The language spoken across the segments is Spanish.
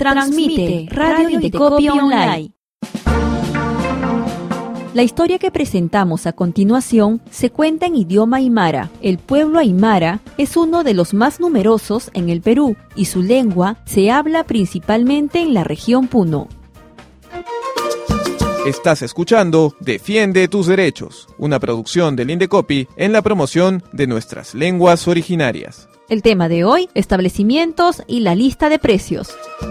Transmite Radio Indecopi Online. La historia que presentamos a continuación se cuenta en idioma aymara. El pueblo aymara es uno de los más numerosos en el Perú y su lengua se habla principalmente en la región Puno. Estás escuchando Defiende tus derechos, una producción del Indecopi en la promoción de nuestras lenguas originarias. El tema de hoy, establecimientos y la lista de precios.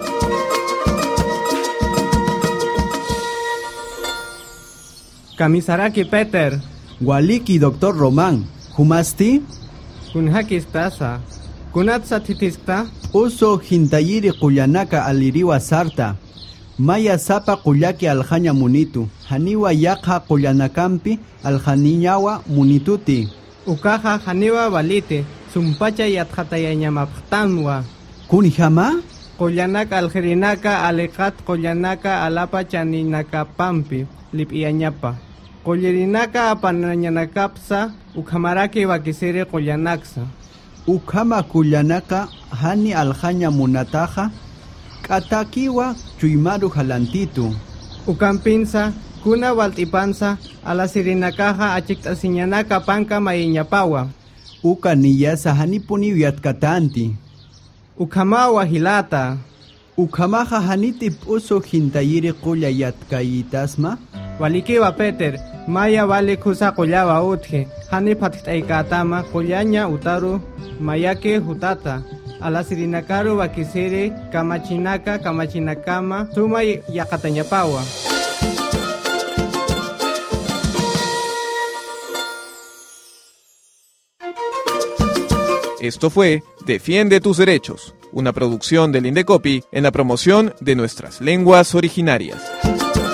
Kamisaraki Peter. Waliki Dr. Román. Humasti? Kunhakistasa. Kunatsa titista. Uso hintayiri kuyanaka aliriwa sarta. Maya sapa kuyaki aljaña munitu. Haniwa yakha kuyanakampi aljaniñawa munituti. Ukaja haniwa balite. Sumpacha yatjatayañamaptanwa. Kunihama? Kuyanaka algerinaka alekat kuyanaka alapa chaninaka pampi. Lipiañapa. Kollerinaka apanañanakapsa ukhamaraki wakisiri kullanaksa. Ukhama kullanaka hani aljaña munataja katakiwa chuymaru halantitu. Ukampinsa kuna waltipansa alasirinakaja achiktasiñanaka panka mayiñapawa. Uka niyasa hanipuni uyatkatanti. Ukhamawa hilata. Ukhamaja hanitip uso hintayiri kulla yatkayitasma. Walikiwa Peter, maya vale kusa kullawa utje, hani patitaikatama kullaña utaru, mayake hutata, alasirinakaru wakisiri, kamachinaka, kamachinakama, suma yakatañapawa. Esto fue Defiende tus derechos, una producción del Indecopi en la promoción de nuestras lenguas originarias.